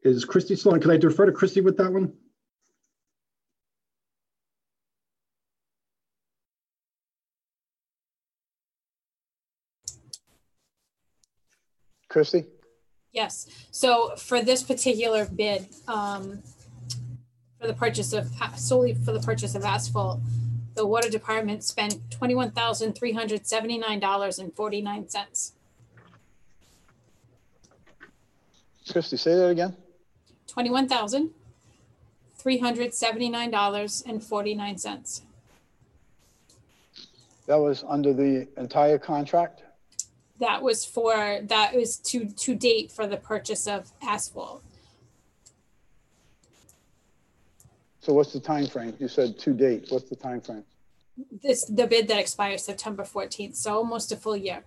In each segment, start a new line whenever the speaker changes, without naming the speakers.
Is Christy still on? Can I defer to Christy with that one?
Christy?
Yes. So for this particular bid, for the purchase of, solely for the purchase of asphalt, the water department spent $21,379.49.
Christy, say that again.
$21,379.49.
That was under the entire contract?
That was to date for the purchase of asphalt.
So what's the time frame? You said to date. What's the time frame?
The bid that expires September 14th, so almost a full year.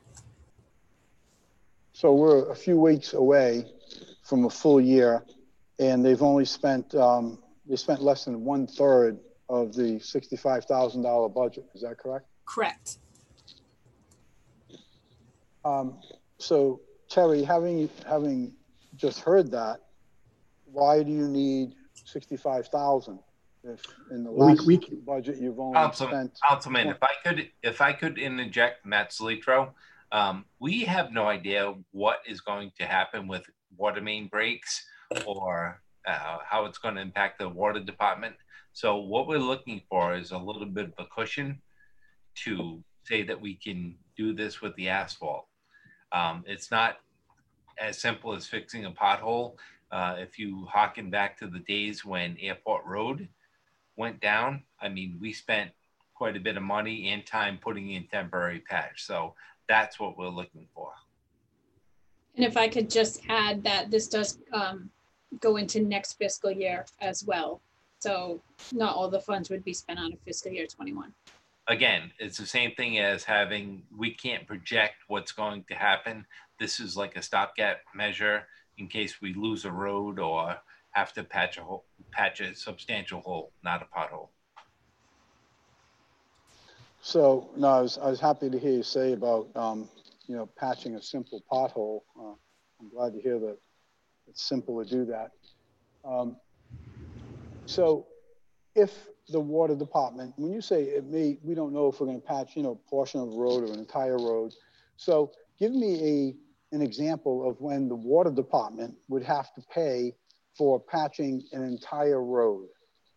So we're a few weeks away from a full year, and they've only spent they spent less than 1/3 of the $65,000 budget. Is that correct?
Correct.
So Terry, having just heard that, why do you need 65,000 if in the last budget you've only spent?
Councilman, if I could interject, Matt Solitro, we have no idea what is going to happen with water main breaks or how it's going to impact the water department. So what we're looking for is a little bit of a cushion to say that we can do this with the asphalt. It's not as simple as fixing a pothole. If you harken back to the days when Airport Road went down, I mean, we spent quite a bit of money and time putting in temporary patch. So that's what we're looking for.
And if I could just add that this does go into next fiscal year as well. So not all the funds would be spent on a fiscal year 21.
Again, it's the same thing as we can't project what's going to happen. This is like a stopgap measure in case we lose a road or have to patch a substantial hole, not a pothole.
So no, I was happy to hear you say about patching a simple pothole. I'm glad to hear that it's simple to do that. So if the water department, when you say we don't know if we're going to patch, a portion of the road or an entire road. So give me an example of when the water department would have to pay for patching an entire road.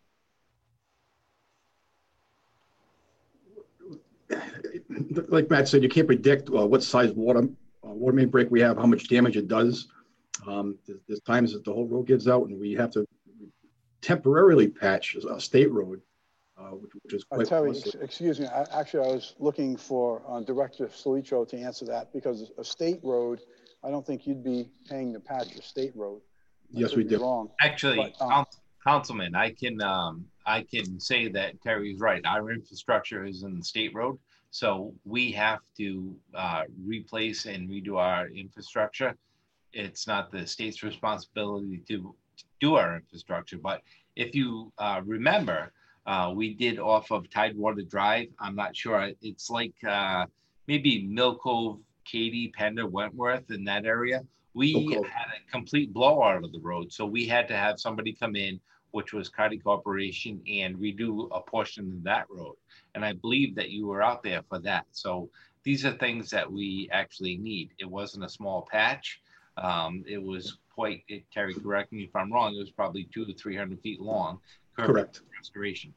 Like Matt said, you can't predict what size water main break we have, how much damage it does. There's times that the whole road gives out and we have to temporarily patch a state road, which is quite
Terry, excuse me. I was looking for Director Solitro to answer that, because a state road, I don't think you'd be paying to patch a state road.
Yes, we do.
Wrong.
Actually, Councilman, I can say that Terry's right. Our infrastructure is in the state road, so we have to replace and redo our infrastructure. It's not the state's responsibility to do our infrastructure. But if you remember, we did off of Tidewater Drive. I'm not sure. It's like maybe Mill Cove, Katy, Pender, Wentworth, in that area. We had a complete blowout of the road. So we had to have somebody come in, which was Carty Corporation, and redo a portion of that road. And I believe that you were out there for that. So these are things that we actually need. It wasn't a small patch. It was Terry, correct me if I'm wrong, it was probably 200 to 300 feet long.
Correct.
Restoration.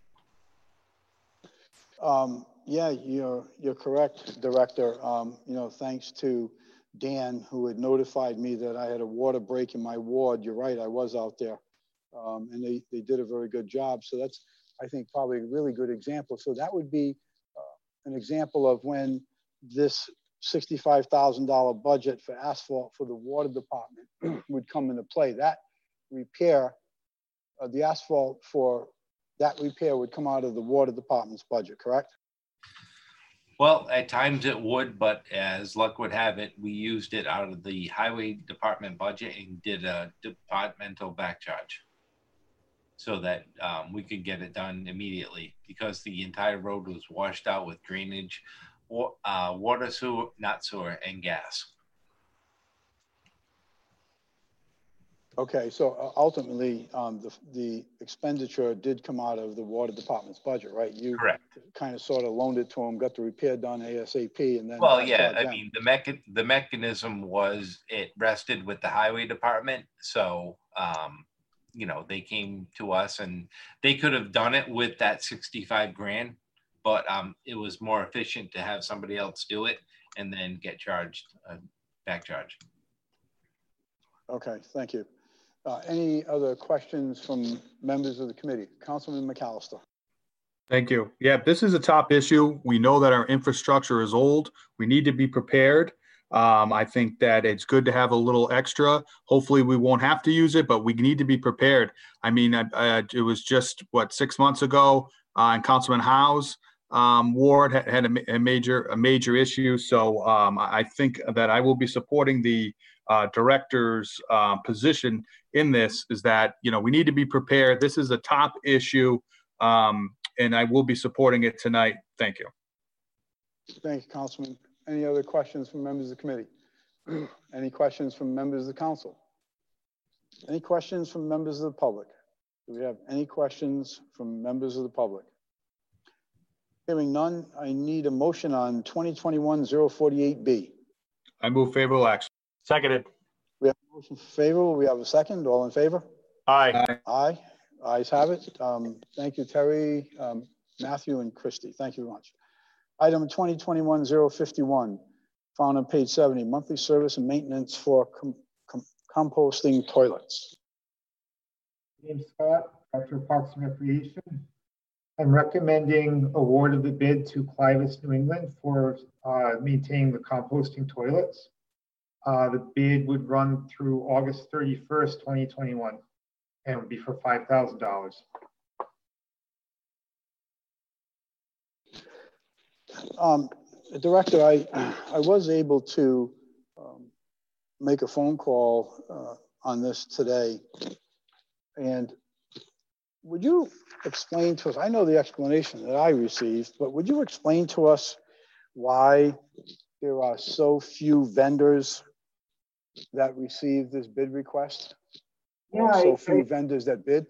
Yeah, you're correct, Director. Thanks to Dan, who had notified me that I had a water break in my ward. You're right, I was out there. And they did a very good job. So that's, I think, probably a really good example. So that would be an example of when this $65,000 budget for asphalt for the water department would come into play. That repair, the asphalt for that repair would come out of the water department's budget, correct?
Well, at times it would, but as luck would have it, we used it out of the highway department budget and did a departmental back charge so that we could get it done immediately, because the entire road was washed out with drainage, water, sewer, not sewer, and gas.
Okay, so ultimately, the expenditure did come out of the water department's budget, right? You
Correct.
kind of sort of loaned it to them, got the repair done ASAP, and then
Well,
got
yeah,
charged
I
them.
mean, the mechanism was it rested with the highway department. So, you know, they came to us and they could have done it with that 65 grand, but it was more efficient to have somebody else do it and then get charged, back charge.
Okay, thank you. Any other questions from members of the committee? Councilman McAllister.
Thank you. Yeah, this is a top issue. We know that our infrastructure is old. We need to be prepared. I think that it's good to have a little extra. Hopefully we won't have to use it, but we need to be prepared. I mean, it was just, what, 6 months ago, and Councilman Howe's ward had a major issue. So I think that I will be supporting the director's position in this, is that, you know, we need to be prepared. This is a top issue, and I will be supporting it tonight. Thank you.
Thank you, Councilman. Any other questions from members of the committee? Any questions from members of the council? Any questions from members of the public? Do we have any questions from members of the public? Hearing none, I need a motion on 2021-048B.
I move favorable action.
Seconded.
We have a motion favorable. We have a second. All in favor?
Aye.
Aye. Ayes have it. Thank you, Terry, Matthew, and Christie. Thank you very much. Item 2021-051, found on page 70, monthly service and maintenance for composting toilets.
James Scott, Director of Parks and Recreation. I'm recommending award of the bid to Clivus New England for maintaining the composting toilets. The bid would run through August 31st, 2021, and would be for $5,000.
Director, I was able to make a phone call on this today. And would you explain to us, I know the explanation that I received, but would you explain to us why there are so few vendors that receive this bid request?
Yeah,
so few vendors that bid?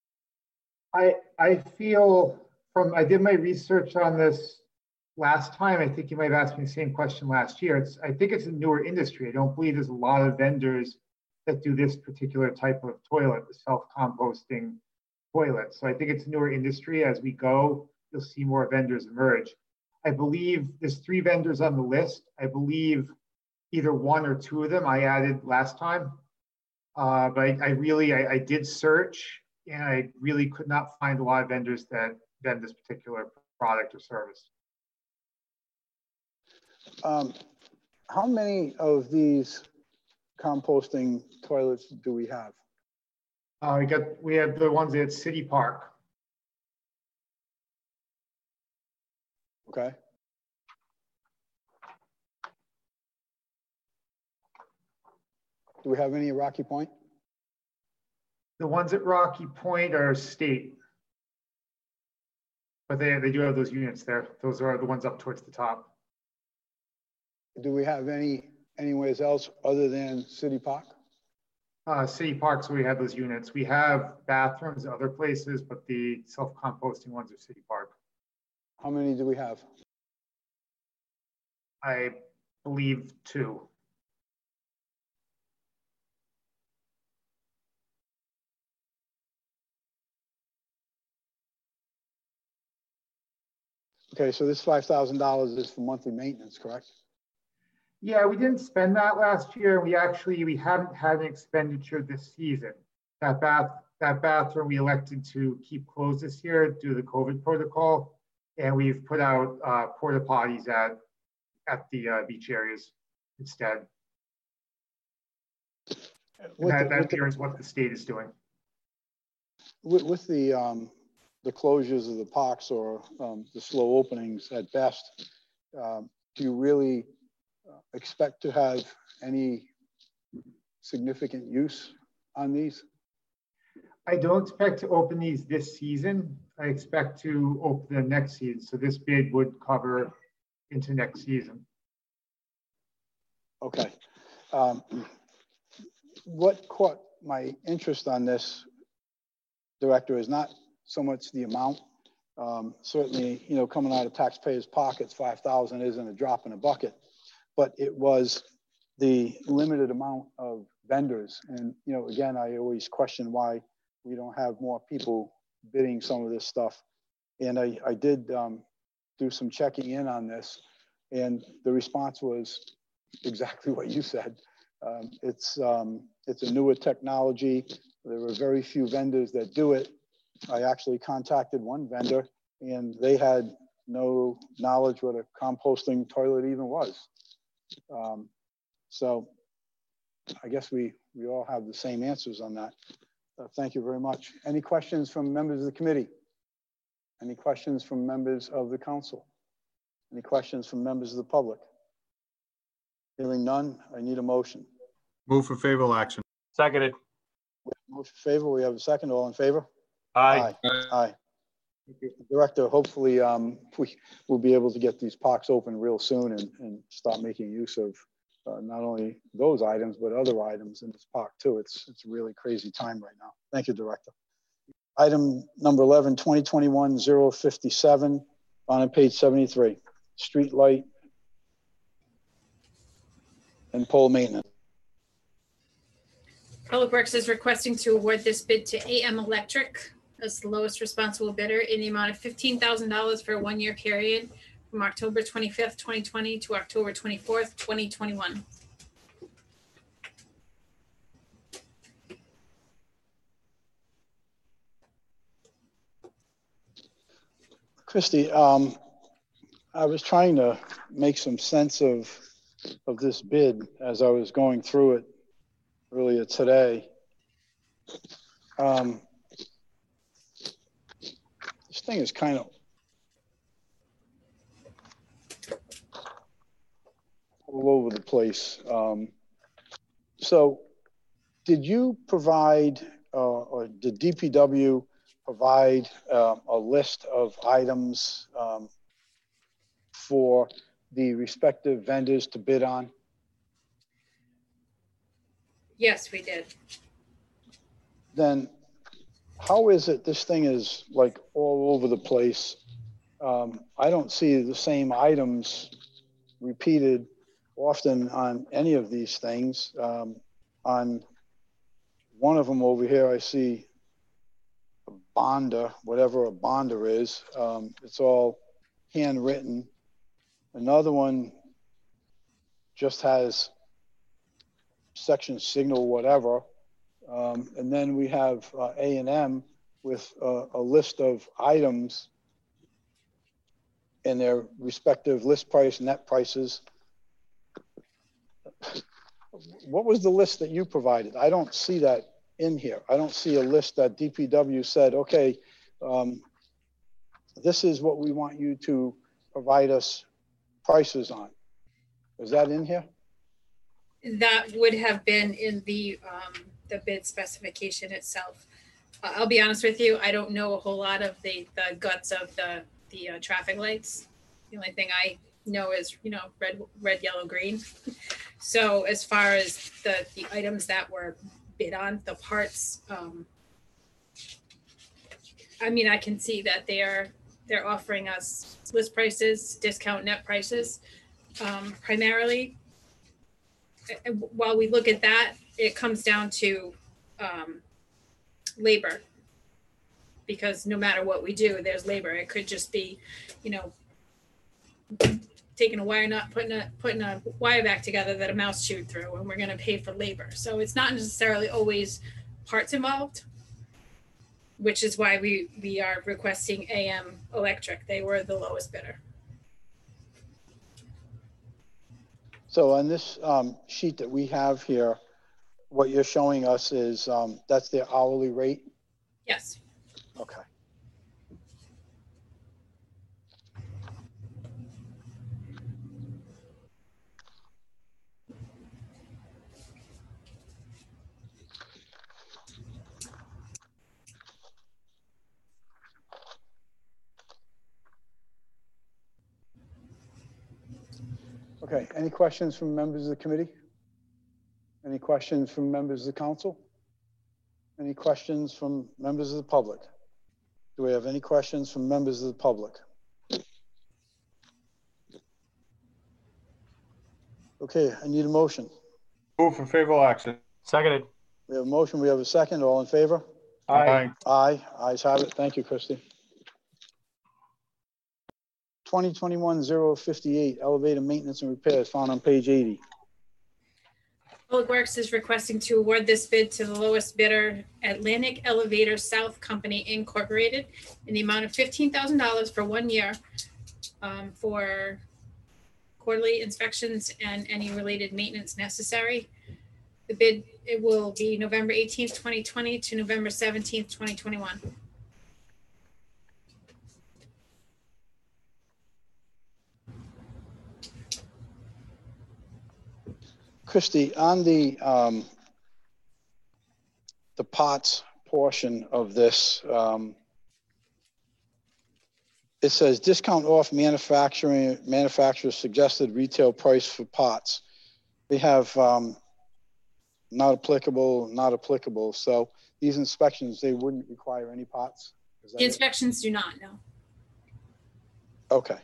I feel I did my research on this last time. I think you might have asked me the same question last year. I think it's a newer industry. I don't believe there's a lot of vendors that do this particular type of toilet, the self-composting toilet. So I think it's a newer industry. As we go, you'll see more vendors emerge. I believe there's 3 vendors on the list. I believe either 1 or 2 of them I added last time. But I did search, and I really could not find a lot of vendors that vend this particular product or service.
How many of these composting toilets do we have?
We have the ones at City Park.
Okay. Do we have any at Rocky Point?
The ones at Rocky Point are state, but they do have those units there. Those are the ones up towards the top.
Do we have anywhere else other than City Park?
City Parks, we have those units. We have bathrooms at other places, but the self-composting ones are City Park.
How many do we have?
I believe 2.
Okay, so this $5,000 is for monthly maintenance, correct?
Yeah, we didn't spend that last year. We haven't had an expenditure this season. That bathroom we elected to keep closed this year due to the COVID protocol, and we've put out porta potties at the beach areas instead. That mirrors what the state is doing.
With the closures of the parks or the slow openings at best, do you really expect to have any significant use on these?
I don't expect to open these this season. I expect to open the next season. So this bid would cover into next season.
Okay. my interest on this, Director, is not so much the amount. Certainly, you know, coming out of taxpayers' pockets, 5,000 isn't a drop in a bucket, but it was the limited amount of vendors. And, you know, again, I always question why we don't have more people bidding some of this stuff. And I did do some checking in on this, and the response was exactly what you said. It's a newer technology. There were very few vendors that do it. I actually contacted one vendor, and they had no knowledge what a composting toilet even was. So I guess we all have the same answers on that. Thank you very much. Any questions from members of the committee? Any questions from members of the council? Any questions from members of the public? Hearing none, I need a motion.
Move for favorable action.
Seconded.
Motion in favor. We have a second. All in favor?
Aye.
Aye. Director, hopefully we will be able to get these parks open real soon and start making use of not only those items, but other items in this park too. It's a really crazy time right now. Thank you, Director. Item number 11, 2021-057 on page 73, street light and pole maintenance.
Public Works is requesting to award this bid to AM Electric as the lowest responsible bidder in the amount of $15,000 for a one-year period from October 25th, 2020 to October 24th, 2021.
Christy, I was trying to make some sense of this bid as I was going through it earlier today. This thing is kind of all over the place. So did you provide, or did DPW provide a list of items for the respective vendors to bid on?
Yes, we did.
Then how is it this thing is like all over the place? I don't see the same items repeated often on any of these things. On one of them over here, I see a bonder, whatever a bonder is. It's all handwritten. Another one just has section signal, whatever. And then we have A&M with a list of items and their respective list price, net prices. What was the list that you provided? I don't see that in here. I don't see a list that DPW said, okay, this is what we want you to provide us prices on. Is that in here?
That would have been in the bid specification itself. I'll be honest with you, I don't know a whole lot of the guts of the traffic lights. The only thing I know is, you know, red, yellow, green. So as far as the items that were bid on, the parts, I mean, I can see that they're offering us list prices, discount net prices, primarily. And while we look at that, it comes down to labor, because no matter what we do, there's labor. It could just be, you know, taking a wire nut, putting a wire back together that a mouse chewed through, and we're going to pay for labor. So it's not necessarily always parts involved, which is why we are requesting AM Electric. They were the lowest bidder.
So on this sheet that we have here, what you're showing us is that's their hourly rate?
Yes.
Okay. Okay, any questions from members of the committee? Any questions from members of the council? Any questions from members of the public? Do we have any questions from members of the public? Okay, I need a motion.
Move for favorable action.
Seconded.
We have a motion, we have a second, all in favor?
Aye.
Aye, ayes have it. Thank you, Christie. 2021-058, elevator maintenance and repairs, found on page 80.
Public Works is requesting to award this bid to the lowest bidder, Atlantic Elevator South Company Incorporated, in the amount of $15,000 for 1 year for quarterly inspections and any related maintenance necessary. The bid, it will be November 18th, 2020 to November 17th, 2021.
Christie, on the pots portion of this, it says discount off manufacturer's suggested retail price for pots. They have not applicable. So these inspections, they wouldn't require any pots? Is that
The
it?
inspections do not, no.
Okay.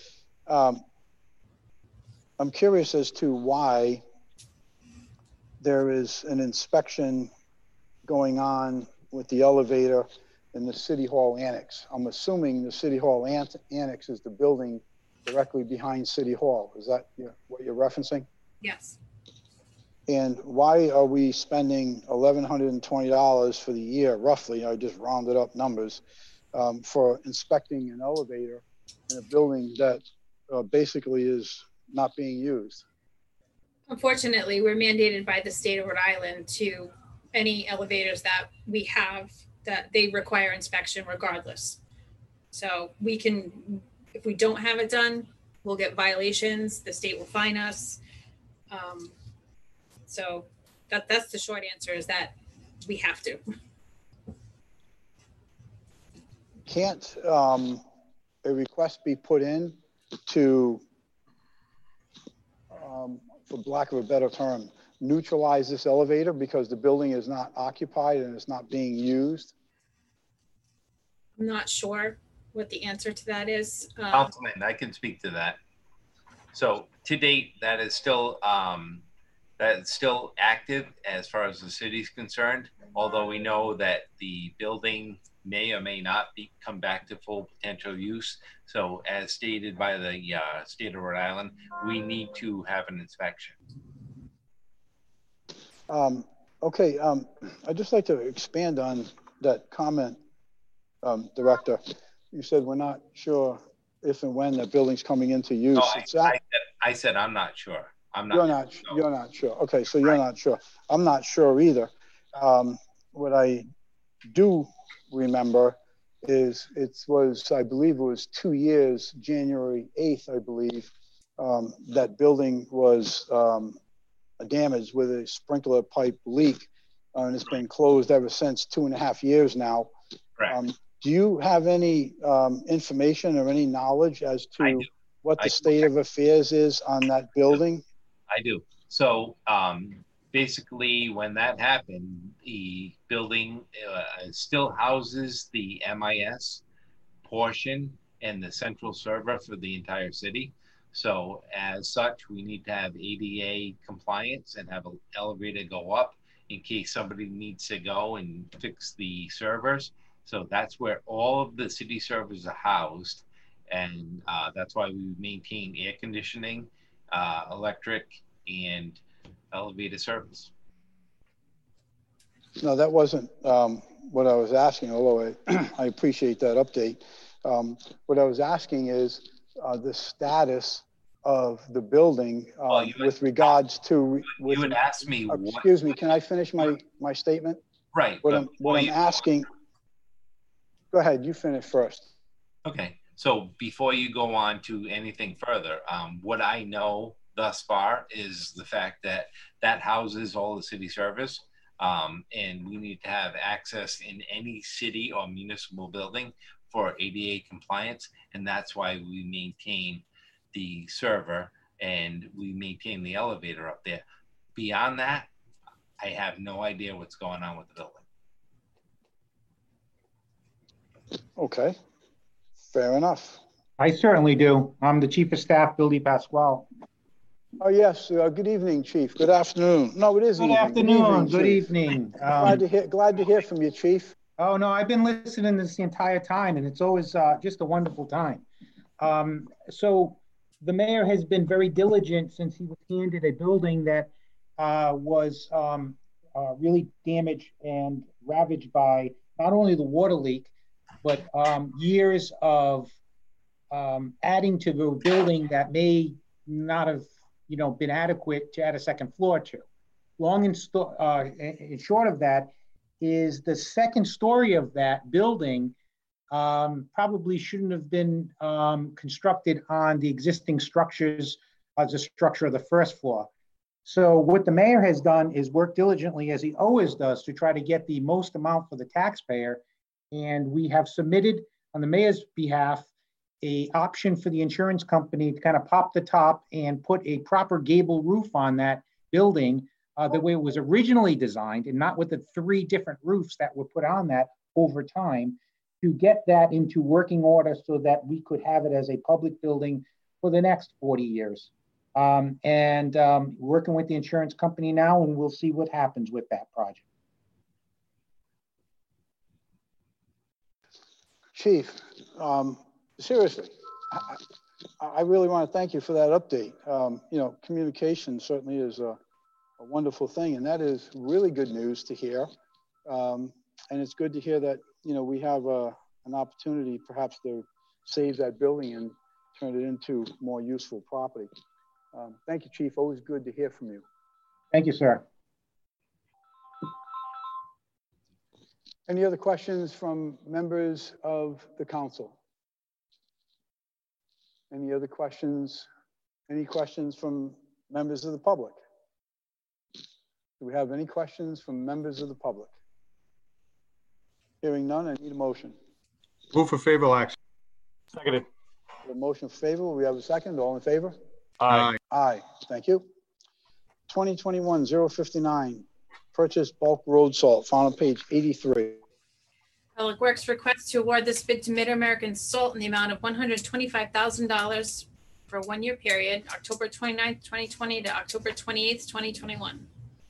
I'm curious as to why there is an inspection going on with the elevator in the City Hall Annex. I'm assuming the City Hall Annex is the building directly behind City Hall. Is that what you're referencing?
Yes.
And why are we spending $1,120 for the year, roughly, I just rounded up numbers, for inspecting an elevator in a building that basically is not being used?
Unfortunately, we're mandated by the state of Rhode Island to any elevators that we have that they require inspection regardless. So we can, if we don't have it done, we'll get violations. The state will fine us. So that's the short answer, is that we have to.
Can't a request be put in to, for lack of a better term, neutralize this elevator because the building is not occupied and it's not being used?
I'm not sure what the answer to that is.
Councilman, I can speak to that. So to date, that is still active as far as the city's concerned, although we know that the building may or may not come back to full potential use. So as stated by the state of Rhode Island, we need to have an inspection.
Okay, I'd just like to expand on that comment, Director. You said we're not sure if and when that building's coming into use.
No, I said I'm not sure.
You're not sure. Okay, so you're not sure. I'm not sure either. What I do remember is I believe it was 2 years, January 8th, I believe, that building was damaged with a sprinkler pipe leak, and it's been closed ever since, 2.5 years now.
Correct.
Do you have any information or any knowledge as to what the state of affairs is on that building?
I do. So basically, when that happened, the building still houses the MIS portion and the central server for the entire city. So as such, we need to have ADA compliance and have an elevator go up in case somebody needs to go and fix the servers. So that's where all of the city servers are housed. And that's why we maintain air conditioning, electric, and elevator service.
No, that wasn't what I was asking, although I appreciate that update. What I was asking is the status of the building with regards to...
you would ask me...
Excuse me, can I finish my statement?
Right.
What I'm asking... Go ahead, you finish first.
Okay, so before you go on to anything further, what I know thus far is the fact that that houses all the city service, and we need to have access in any city or municipal building for ADA compliance, and that's why we maintain the server and we maintain the elevator up there. Beyond that, I have no idea what's going on with the building.
Okay, fair enough.
I certainly do. I'm the Chief of Staff, Bill Pasquale.
Oh, yes, good evening, Chief. Good afternoon. No, it is
Good
evening.
afternoon. Good
Chief.
evening.
Glad to hear from you, Chief.
Oh, no, I've been listening this the entire time, and it's always just a wonderful time. So the mayor has been very diligent since he was handed a building that was really damaged and ravaged by not only the water leak, but years of adding to the building that may not have, been adequate to add a second floor to. Long and short of that is the second story of that building probably shouldn't have been constructed on the existing structures as a structure of the first floor. So what the mayor has done is work diligently, as he always does, to try to get the most amount for the taxpayer. And we have submitted on the mayor's behalf a option for the insurance company to kind of pop the top and put a proper gable roof on that building the way it was originally designed, and not with the 3 different roofs that were put on that over time, to get that into working order so that we could have it as a public building for the next 40 years. Working with the insurance company now, and we'll see what happens with that project.
Chief, seriously, I really want to thank you for that update. Communication certainly is a wonderful thing, and that is really good news to hear. And it's good to hear that, we have an opportunity perhaps to save that building and turn it into more useful property. Thank you, Chief. Always good to hear from you.
Thank you, sir.
Any other questions from members of the council? Any other questions? Any questions from members of the public? Do we have any questions from members of the public? Hearing none, I need a motion.
Move for favorable action.
Seconded.
A motion for favor. We have a second. All in favor?
Aye.
Aye. Thank you. 2021-059, purchase bulk road salt, found on page 83.
Public Works requests to award this bid to Mid-American Salt in the amount of $125,000 for a 1-year period, October 29th, 2020 to October 28th, 2021.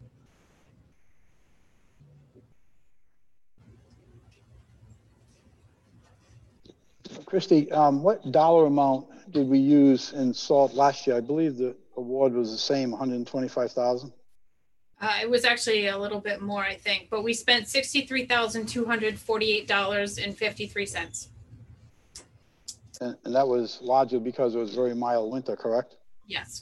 Christy, what dollar amount did we use in salt last year? I believe the award was the same, 125,000.
It was actually a little bit more, I think, but we spent $63,248.53.
And that was largely because it was very mild winter, correct?
Yes.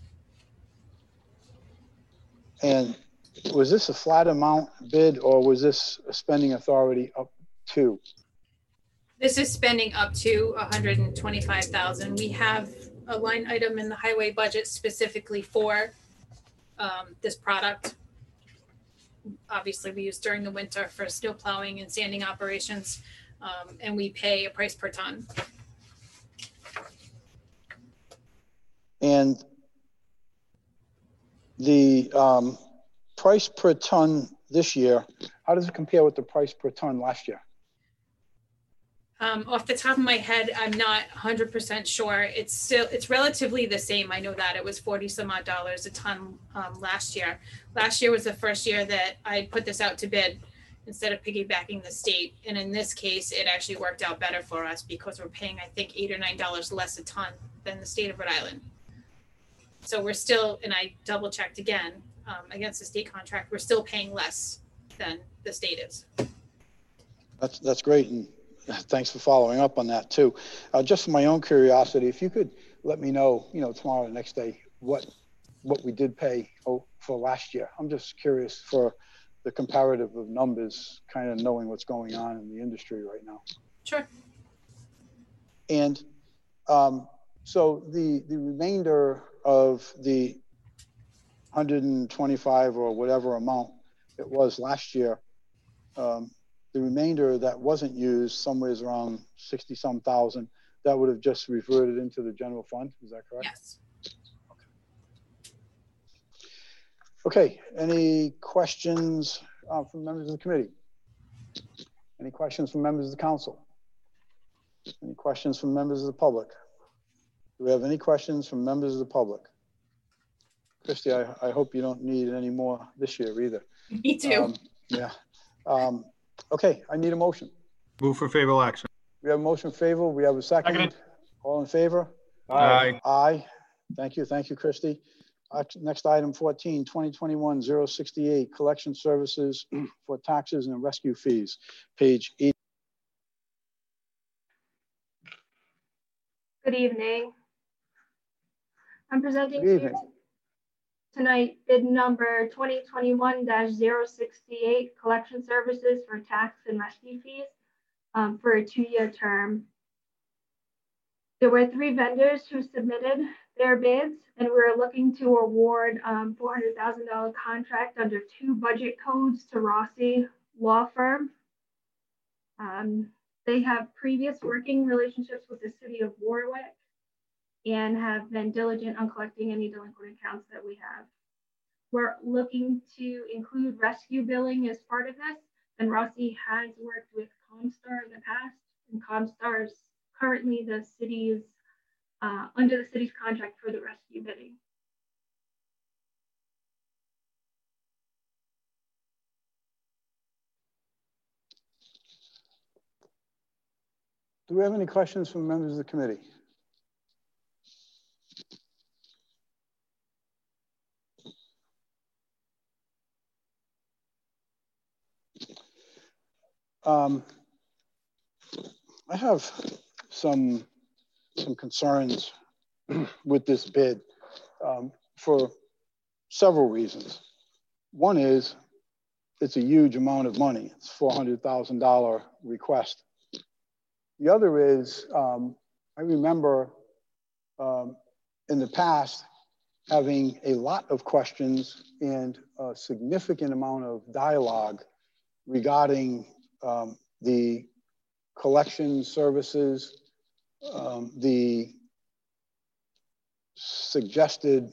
And was this a flat amount bid, or was this a spending authority up to?
This is spending up to $125,000. We have a line item in the highway budget specifically for this product. Obviously, we use during the winter for snow plowing and sanding operations, and we pay a price per ton.
And the price per ton this year, how does it compare with the price per ton last year?
Off the top of my head, I'm not 100% sure. It's relatively the same. I know that it was 40 some odd dollars a ton last year. Last year was the first year that I put this out to bid instead of piggybacking the state. And in this case, it actually worked out better for us because we're paying, I think, $8 or $9 less a ton than the state of Rhode Island. So we're still, and I double checked again against the state contract, we're still paying less than the state is.
That's great. And thanks for following up on that too. Just for my own curiosity, if you could let me know, tomorrow or the next day, what we did pay for last year. I'm just curious for the comparative of numbers, kind of knowing what's going on in the industry right now.
Sure.
And so the remainder of the 125 or whatever amount it was last year, the remainder that wasn't used, somewhere around 60 some thousand, that would have just reverted into the general fund. Is that correct?
Yes.
Okay. Any questions from members of the committee? Any questions from members of the council? Any questions from members of the public? Do we have any questions from members of the public? Christy, I hope you don't need any more this year either.
Me too.
Yeah. Okay, I need a motion.
Move for favorable action.
We have a motion in favor. We have a second.
Seconded.
All in favor?
Aye.
Aye. Thank you. Thank you, Christy. Next item 14, 2021-068, collection services for taxes and rescue fees, page 8.
Good evening. I'm presenting
Good
to
evening.
you tonight bid number 2021-068, collection services for tax and rescue fees for a 2-year term. There were 3 vendors who submitted their bids, and we're looking to award $400,000 contract under 2 budget codes to Rossi Law Firm. They have previous working relationships with the city of Warwick and have been diligent on collecting any delinquent accounts that we have. We're looking to include rescue billing as part of this, and Rossi has worked with Comstar in the past, and Comstar is currently the city's under the city's contract for the rescue bidding.
Do we have any questions from members of the committee? I have some concerns with this bid for several reasons. One is it's a huge amount of money. It's $400,000 request. The other is I remember in the past having a lot of questions and a significant amount of dialogue regarding the collection services, the suggested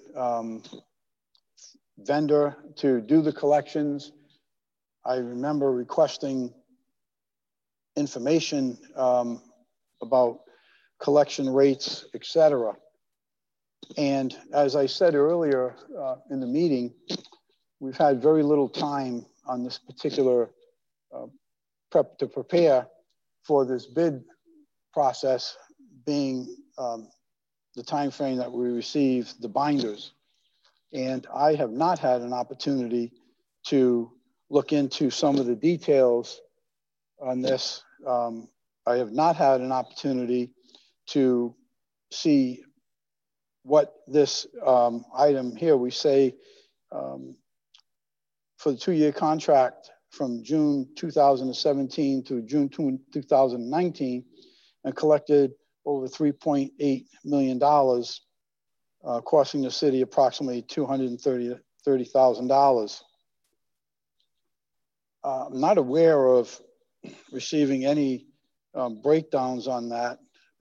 vendor to do the collections. I remember requesting information about collection rates, et And as I said earlier in the meeting, we've had very little time on this particular to prepare for this bid process, being the time frame that we received the binders. And I have not had an opportunity to look into some of the details on this. I have not had an opportunity to see what this item here, we say for the 2-year contract from June 2017 to June 2019, and collected over $3.8 million, costing the city approximately $230,000. I'm not aware of receiving any breakdowns on that,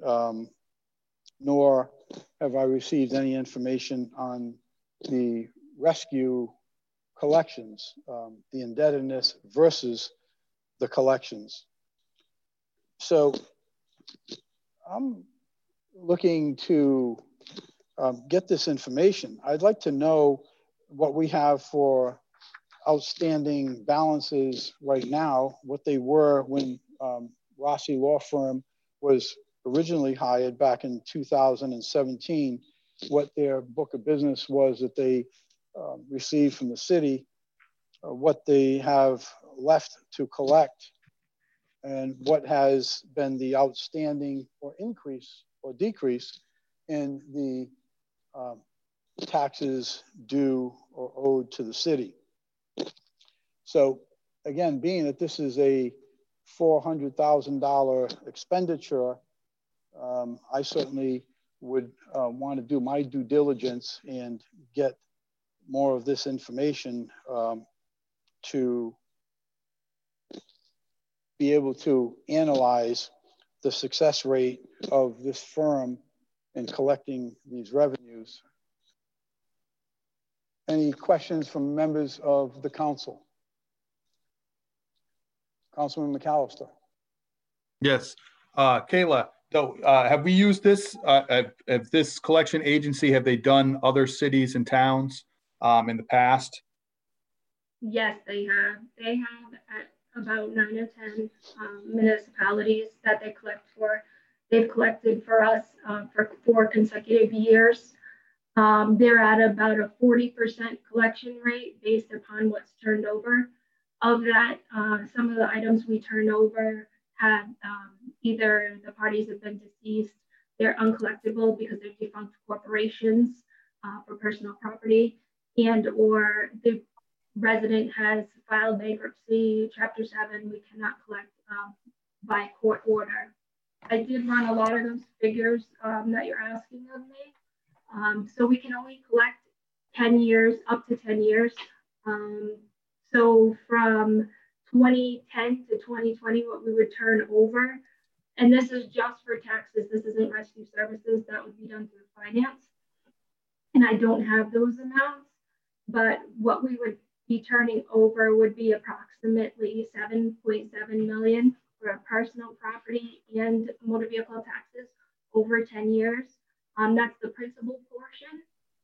nor have I received any information on the rescue collections, the indebtedness versus the collections. So I'm looking to get this information. I'd like to know what we have for outstanding balances right now, what they were when Rossi Law Firm was originally hired back in 2017, what their book of business was that they received from the city, what they have left to collect, and what has been the outstanding or increase or decrease in the taxes due or owed to the city. So again, being that this is a $400,000 expenditure, I certainly would want to do my due diligence and get more of this information to be able to analyze the success rate of this firm in collecting these revenues. Any questions from members of the council? Councilman McAllister.
Yes. Kayla, though, have we used this, have this collection agency, have they done other cities and towns in the past?
Yes, they have. They have about 9 or 10 municipalities that they collect for. They've collected for us for 4 consecutive years. They're at about a 40% collection rate based upon what's turned over. Of that, some of the items we turn over have either the parties have been deceased, they're uncollectible because they're defunct corporations for personal property, and or the resident has filed bankruptcy, Chapter 7, we cannot collect by court order. I did run a lot of those figures that you're asking of me. So we can only collect 10 years, up to 10 years. So from 2010 to 2020, what we would turn over, and this is just for taxes, this isn't rescue services, that would be done through finance. And I don't have those amounts, but what we would be turning over would be approximately 7.7 million for personal property and motor vehicle taxes over 10 years. That's the principal portion.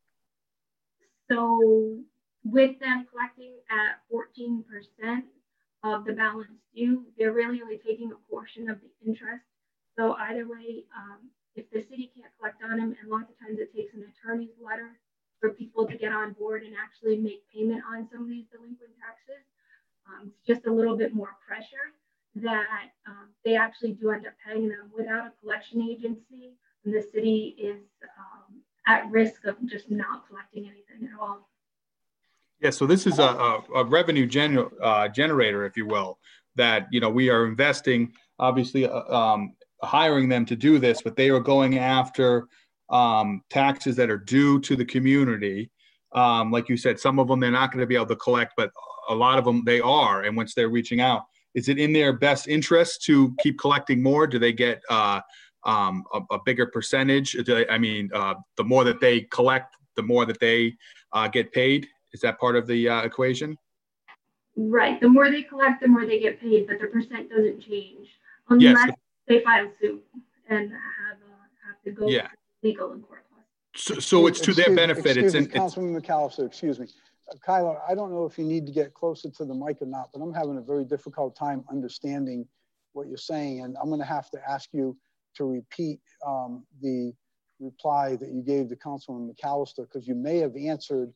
So with them collecting at 14% of the balance due, they're really only taking a portion of the interest. So either way, if the city can't collect on them, and lots of times it takes an attorney's letter for people to get on board and actually make payment on some of these delinquent taxes, it's just a little bit more pressure that they actually do end up paying them without a collection agency, and the city is at risk of just not collecting anything at all.
Yeah, so this is a revenue generator, if you will, that, you know, we are investing, obviously, hiring them to do this, but they are going after taxes that are due to the community. Like you said, some of them they're not going to be able to collect, but a lot of them they are. And once they're reaching out, is it in their best interest to keep collecting more? Do they get a bigger percentage? The more that they collect, the more that they get paid. Is that part of the equation?
Right. The more they collect, the more they get paid, but the percent doesn't change unless they file suit and have to go legal in court.
So it's to their benefit.
Councilman McAllister, excuse me. Kyler, I don't know if you need to get closer to the mic or not, but I'm having a very difficult time understanding what you're saying. And I'm going to have to ask you to repeat the reply that you gave to Councilman McAllister, because you may have answered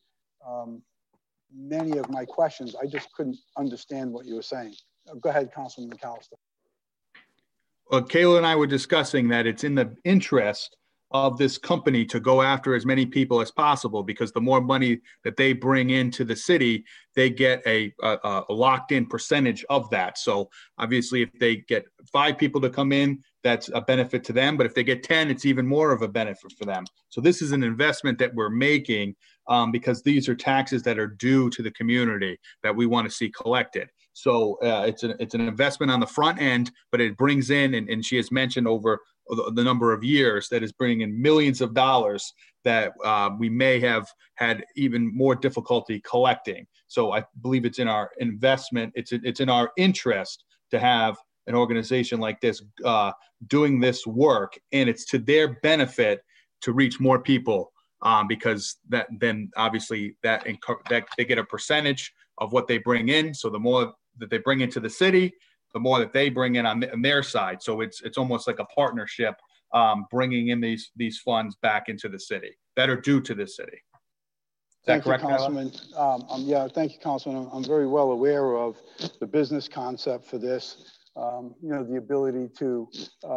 many of my questions. I just couldn't understand what you were saying. Go ahead, Councilman McAllister.
Well, Kayla and I were discussing that it's in the interest of this company to go after as many people as possible, because the more money that they bring into the city, they get a locked in percentage of that. So obviously if they get 5 people to come in, that's a benefit to them. But if they get 10, it's even more of a benefit for them. So this is an investment that we're making because these are taxes that are due to the community that we want to see collected. So it's an investment on the front end, but it brings in, and she has mentioned over the number of years, that is bringing in millions of dollars that we may have had even more difficulty collecting. So I believe it's in our investment, it's in our interest to have an organization like this doing this work, and it's to their benefit to reach more people because then obviously that they get a percentage of what they bring in. So the more that they bring into the city, the more that they bring in on their side. So it's almost like a partnership, bringing in these funds back into the city that are due to the city. Is that correct,
Councilman? Yeah, thank you, Councilman. I'm very well aware of the business concept for this. The ability to,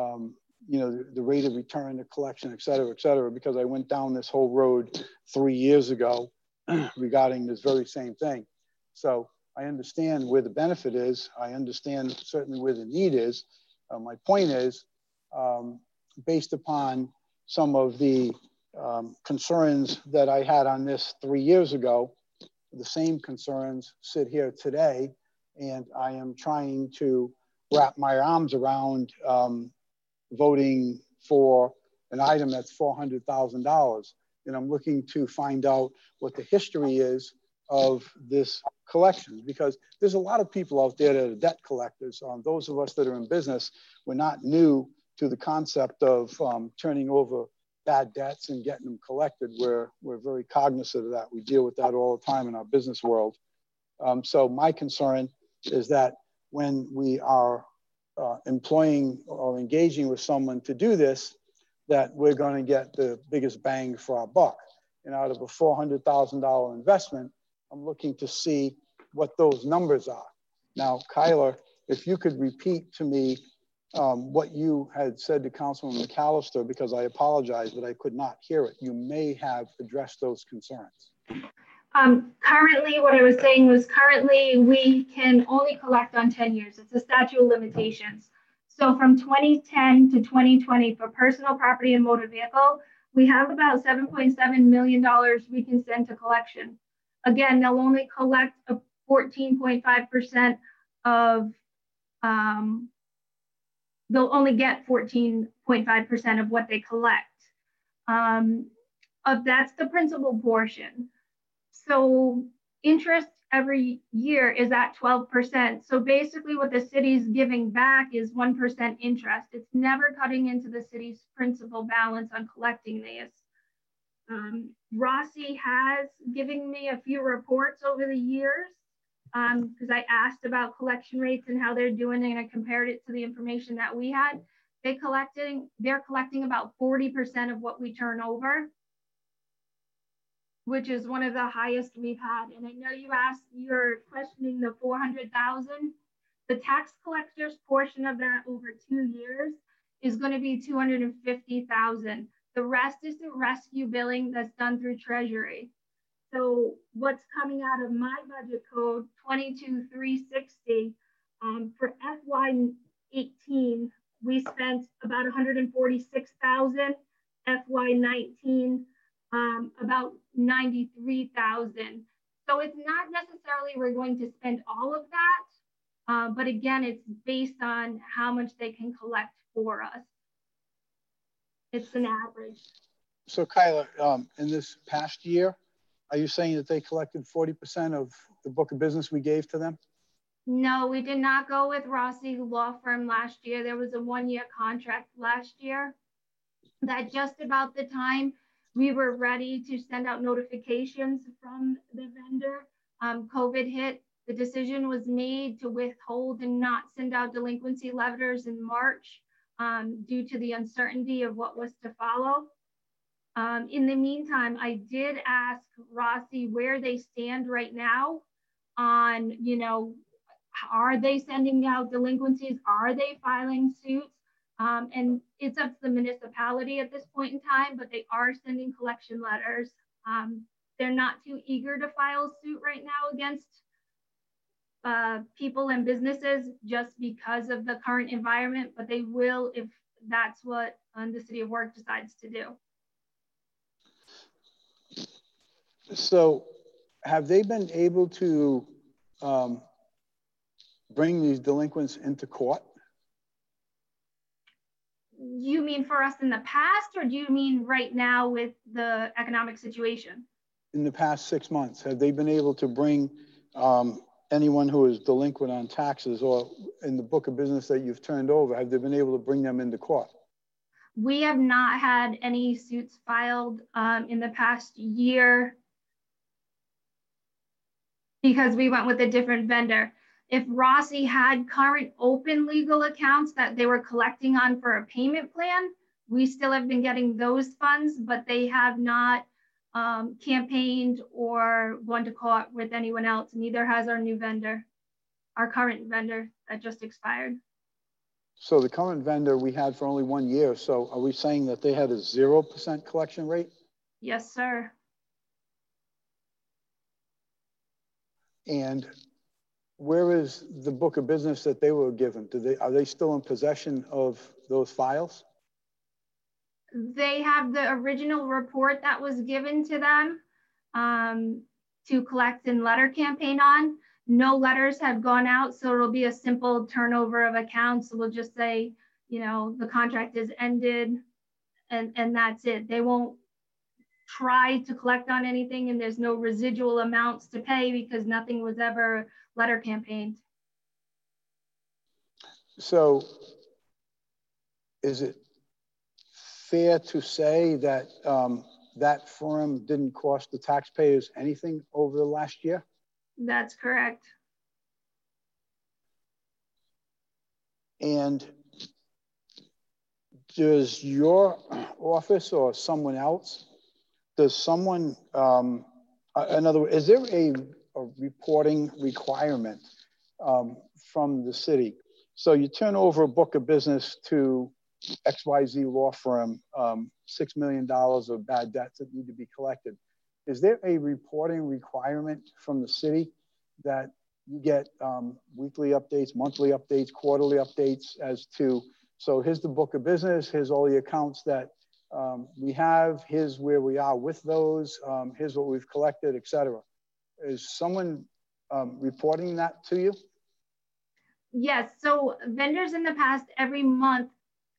the rate of return, the collection, et cetera, because I went down this whole road 3 years ago regarding this very same thing. So I understand where the benefit is. I understand certainly where the need is. My point is, based upon some of the concerns that I had on this 3 years ago, the same concerns sit here today, and I am trying to wrap my arms around voting for an item that's $400,000. And I'm looking to find out what the history is of this collection, because there's a lot of people out there that are debt collectors. Those of us that are in business, we're not new to the concept of turning over bad debts and getting them collected. We're very cognizant of that. We deal with that all the time in our business world. So my concern is that when we are employing or engaging with someone to do this, that we're going to get the biggest bang for our buck. And out of a $400,000 investment, I'm looking to see what those numbers are. Now, Kyler, if you could repeat to me what you had said to Councilman McAllister, because I apologize, but I could not hear it. You may have addressed those concerns.
Currently, what I was saying was currently we can only collect on 10 years. It's a statute of limitations. So from 2010 to 2020 for personal property and motor vehicle, we have about $7.7 million we can send to collection. Again, they'll only collect a 14.5% of, they'll only get 14.5% of what they collect. That's the principal portion. So interest every year is at 12%. So basically what the city's giving back is 1% interest. It's never cutting into the city's principal balance on collecting these. Rossi has given me a few reports over the years because I asked about collection rates and how they're doing, and I compared it to the information that we had. They're collecting about 40% of what we turn over, which is one of the highest we've had. And I know you're questioning the 400,000. The tax collector's portion of that over 2 years is going to be 250,000. The rest is the rescue billing that's done through Treasury. So what's coming out of my budget code 22,360 for FY18, we spent about 146,000. FY19. About 93,000. So it's not necessarily we're going to spend all of that, but again, it's based on how much they can collect for us. It's an average.
So Kyler, in this past year, are you saying that they collected 40% of the book of business we gave to them?
No, we did not go with Rossi Law Firm last year. There was a 1-year contract last year that just about the time we were ready to send out notifications from the vendor. COVID hit. The decision was made to withhold and not send out delinquency letters in March due to the uncertainty of what was to follow. In the meantime, I did ask Rossi where they stand right now on, are they sending out delinquencies? Are they filing suits? And it's up to the municipality at this point in time, but they are sending collection letters. They're not too eager to file suit right now against people and businesses just because of the current environment, but they will if that's what the City of Warwick decides to do.
So have they been able to bring these delinquents into court?
You mean for us in the past, or do you mean right now with the economic situation?
In the past 6 months, have they been able to bring anyone who is delinquent on taxes or in the book of business that you've turned over, have they been able to bring them into court?
We have not had any suits filed in the past year because we went with a different vendor. If Rossi had current open legal accounts that they were collecting on for a payment plan, we still have been getting those funds, but they have not campaigned or gone to court with anyone else. Neither has our new vendor, our current vendor that just expired.
So the current vendor we had for only 1 year. So are we saying that they had a 0% collection rate?
Yes, sir.
And where is the book of business that they were given? Are they still in possession of those files?
They have the original report that was given to them to collect and letter campaign on. No letters have gone out, so it'll be a simple turnover of accounts. So we'll just say, the contract is ended and that's it. They won't try to collect on anything, and there's no residual amounts to pay because nothing was ever letter campaigned.
So is it fair to say that that firm didn't cost the taxpayers anything over the last year?
That's correct.
And does your office or someone else, does someone, in other words, is there a reporting requirement from the city? So you turn over a book of business to XYZ law firm, $6 million of bad debts that need to be collected. Is there a reporting requirement from the city that you get weekly updates, monthly updates, quarterly updates as to, so here's the book of business, here's all the accounts that we have, here's where we are with those, here's what we've collected, et cetera. Is someone reporting that to you?
Yes, so vendors in the past every month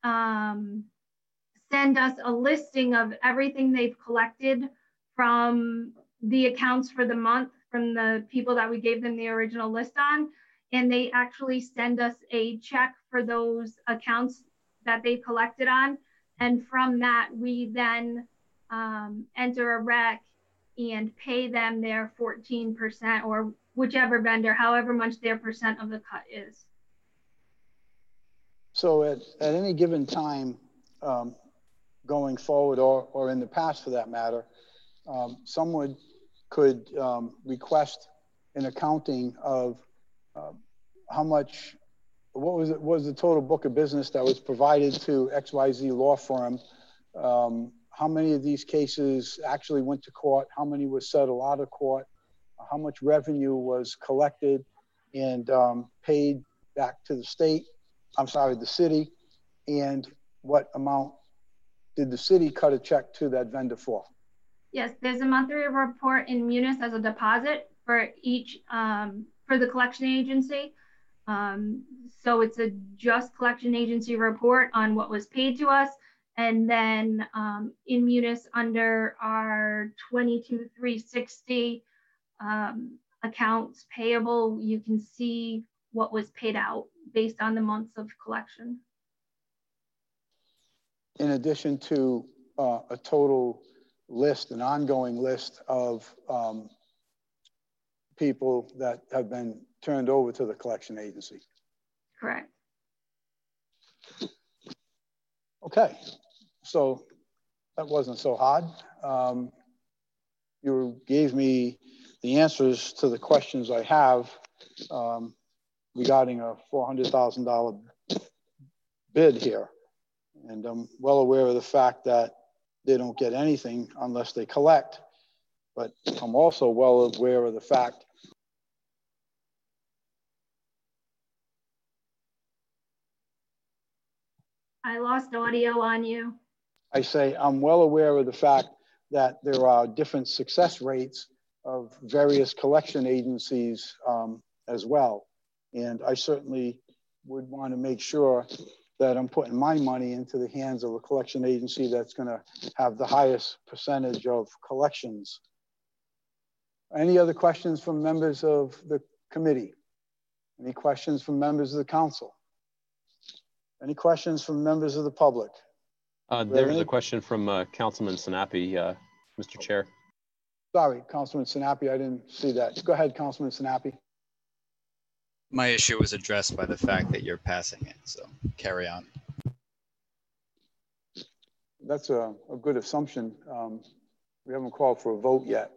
send us a listing of everything they've collected from the accounts for the month, from the people that we gave them the original list on. And they actually send us a check for those accounts that they collected on. And from that, we then enter a rec and pay them their 14% or whichever vendor, however much their percent of the cut is.
So at any given time going forward or in the past for that matter, someone could request an accounting of how much, what was the total book of business that was provided to XYZ law firm? How many of these cases actually went to court? How many were settled out of court? How much revenue was collected and paid back to the state? I'm sorry, the city. And what amount did the city cut a check to that vendor for?
Yes, there's a monthly report in Munis as a deposit for each, for the collection agency. So it's a just collection agency report on what was paid to us. And then in Munis under our 22,360 accounts payable, you can see what was paid out based on the months of collection.
In addition to a total list, an ongoing list of people that have been turned over to the collection agency.
Correct.
Okay, so that wasn't so hard. You gave me the answers to the questions I have regarding a $400,000 bid here. And I'm well aware of the fact that they don't get anything unless they collect. But I'm also well aware of the fact
I lost audio on you.
I say I'm well aware of the fact that there are different success rates of various collection agencies as well. And I certainly would want to make sure that I'm putting my money into the hands of a collection agency that's going to have the highest percentage of collections. Any other questions from members of the committee? Any questions from members of the council? Any questions from members of the public?
There was a question from Councilman Sinapi, Mr. Chair.
Sorry, Councilman Sinapi, I didn't see that. Go ahead, Councilman Sinapi.
My issue was addressed by the fact that you're passing it, so carry on.
That's a good assumption. We haven't called for a vote yet.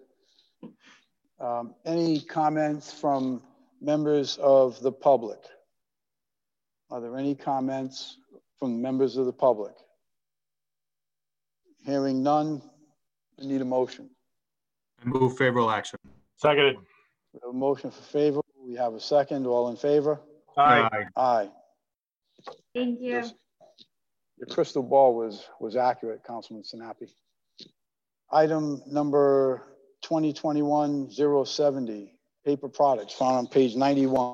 Any comments from members of the public? Are there any comments from members of the public? Hearing none, I need a motion.
I move favorable action.
Seconded.
We have a motion for favor. We have a second. All in favor?
Aye.
Aye.
Thank you.
Yes. Your crystal ball was accurate, Councilman Sinapi. Item number 2021-070, paper products, found on page 91.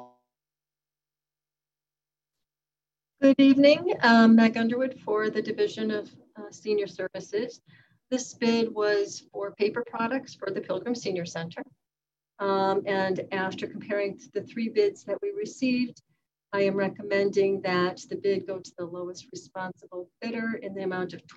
Good evening, Meg Underwood for the Division of Senior Services. This bid was for paper products for the Pilgrim Senior Center. And after comparing the three bids that we received, I am recommending that the bid go to the lowest responsible bidder in the amount of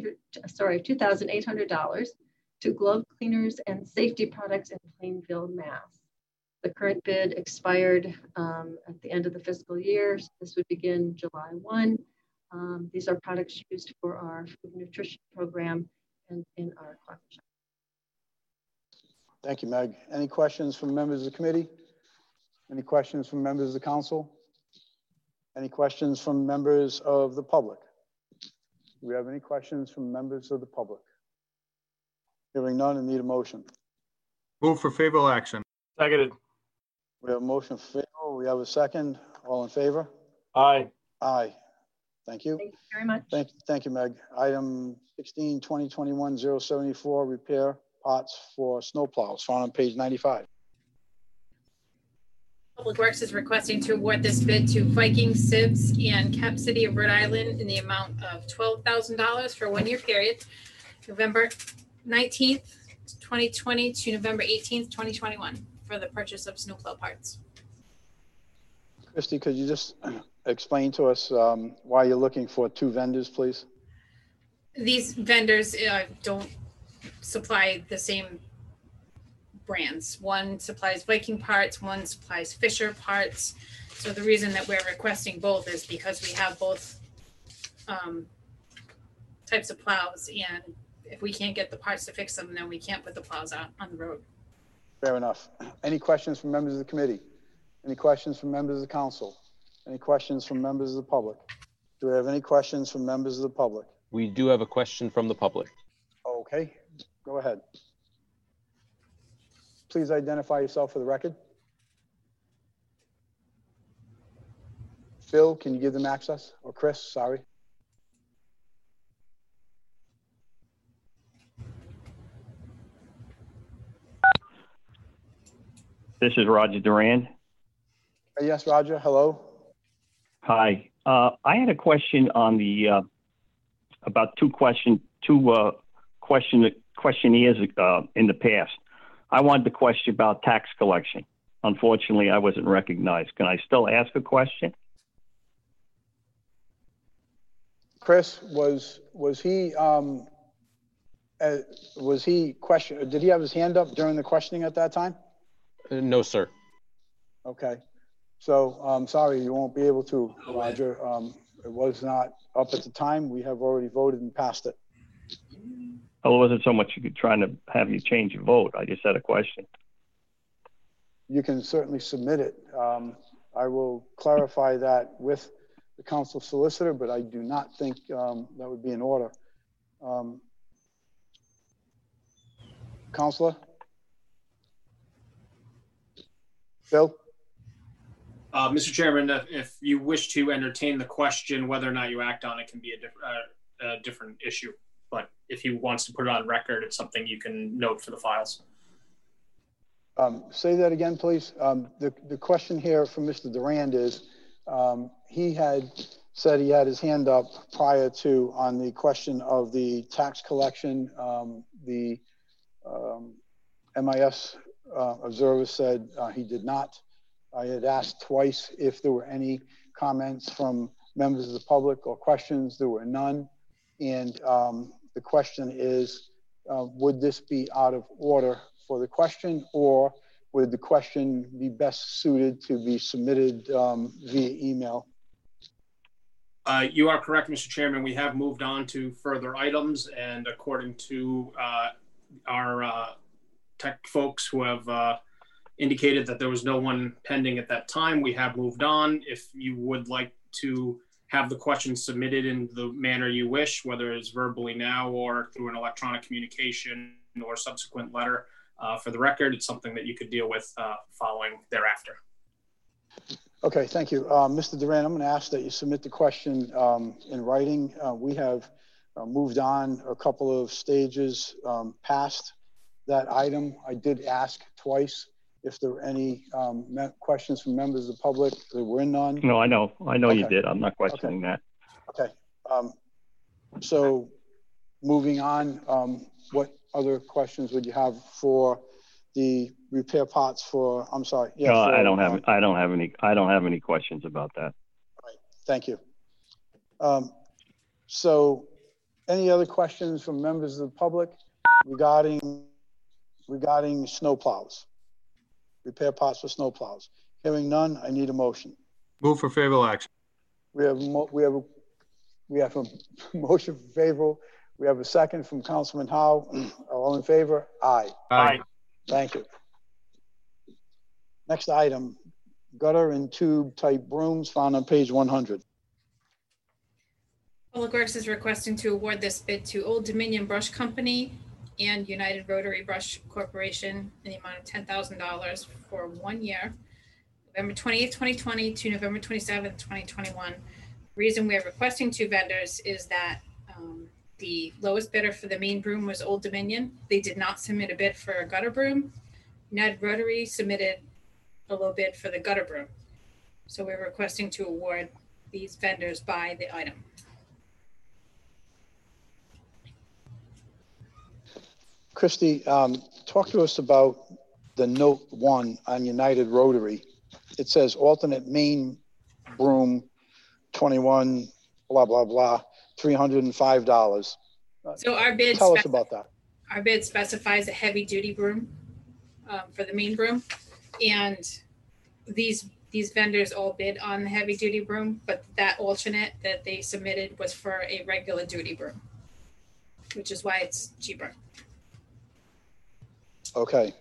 $2,800 to Glove Cleaners and Safety Products in Plainville, Mass. The current bid expired at the end of the fiscal year. So this would begin July 1. These are products used for our food nutrition program and in our coffee shop.
Thank you, Meg. Any questions from members of the committee? Any questions from members of the council? Any questions from members of the public? Do we have any questions from members of the public? Hearing none, and need a motion.
Move for favorable action.
Seconded.
We have a motion for favor. We have a second. All in favor?
Aye.
Aye. Thank you.
Thank you very much.
Thank you, Meg. Item 16, 2021-074, repair pots for snowplows, found on page 95.
Public Works is requesting to award this bid to Viking Sieves and Cap City of Rhode Island in the amount of $12,000 for a one-year period, November 19th, 2020 to November 18th, 2021 for the purchase of snowplow parts.
Christy, could you just explain to us why you're looking for two vendors, please?
These vendors don't supply the same brands. One supplies Viking parts, one supplies Fisher parts. So the reason that we're requesting both is because we have both types of plows, and if we can't get the parts to fix them, then we can't put the plows out on the road.
Fair enough. Any questions from members of the committee? Any questions from members of the council? Any questions from members of the public? Do we have any questions from members of the public?
We do have a question from the public.
Okay, go ahead. Please identify yourself for the record. Phil, can you give them access? Or Chris, sorry.
This is Roger Durand.
Yes, Roger, hello.
Hi. I had a question on the about two questionnaires in the past. I wanted to question about tax collection. Unfortunately, I wasn't recognized. Can I still ask a question?
Chris, did he have his hand up during the questioning at that time?
No, sir.
Okay. So I'm sorry, you won't be able to, Roger. It was not up at the time. We have already voted and passed it.
Well, it wasn't so much trying to have you change your vote. I just had a question.
You can certainly submit it. I will clarify that with the council solicitor, but I do not think that would be in order. Counselor? Bill?
Mr. Chairman, if you wish to entertain the question, whether or not you act on it can be a different issue. But if he wants to put it on record, it's something you can note for the files.
Say that again, please. The question here from Mr. Durand is, he had said he had his hand up prior to on the question of the tax collection. The MIS observer said he did not. I had asked twice if there were any comments from members of the public or questions. There were none. And the question is, would this be out of order for the question, or would the question be best suited to be submitted via email?
You are correct, Mr. Chairman. We have moved on to further items, and according to our tech folks who have indicated that there was no one pending at that time, we have moved on. If you would like to have the questions submitted in the manner you wish, whether it's verbally now or through an electronic communication or subsequent letter, for the record, it's something that you could deal with following thereafter.
Okay, thank you. Mr. Durand, I'm going to ask that you submit the question in writing. We have moved on a couple of stages past that item. I did ask twice if there were any questions from members of the public. There were none.
No, I know
Okay.
you did. I'm not questioning that.
Okay. So moving on, what other questions would you have for the repair parts for, I'm sorry. Yeah,
No,
for,
I don't have any questions about that.
thank you. So any other questions from members of the public regarding snowplows? Repair parts for snowplows. Hearing none, I need a motion.
Move for favorable action.
We have a motion for favorable. We have a second from Councilman Howe. All in favor? Aye.
Aye.
Thank you. Next item, gutter and tube type brooms found on page 100.
Public Works is requesting to award this bid to Old Dominion Brush Company and United Rotary Brush Corporation in the amount of $10,000 for 1 year, November 28th, 2020 to November 27th, 2021. The reason we are requesting two vendors is that the lowest bidder for the main broom was Old Dominion. They did not submit a bid for a gutter broom. United Rotary submitted a low bid for the gutter broom. So we're requesting to award these vendors by the item.
Christy, talk to us about the note 1 on United Rotary. It says alternate main broom, 21, blah, blah, blah, $305.
So our bid,
tell us about that.
Our bid specifies a heavy duty broom for the main broom. And these vendors all bid on the heavy duty broom, but that alternate that they submitted was for a regular duty broom, which is why it's cheaper.
Okay.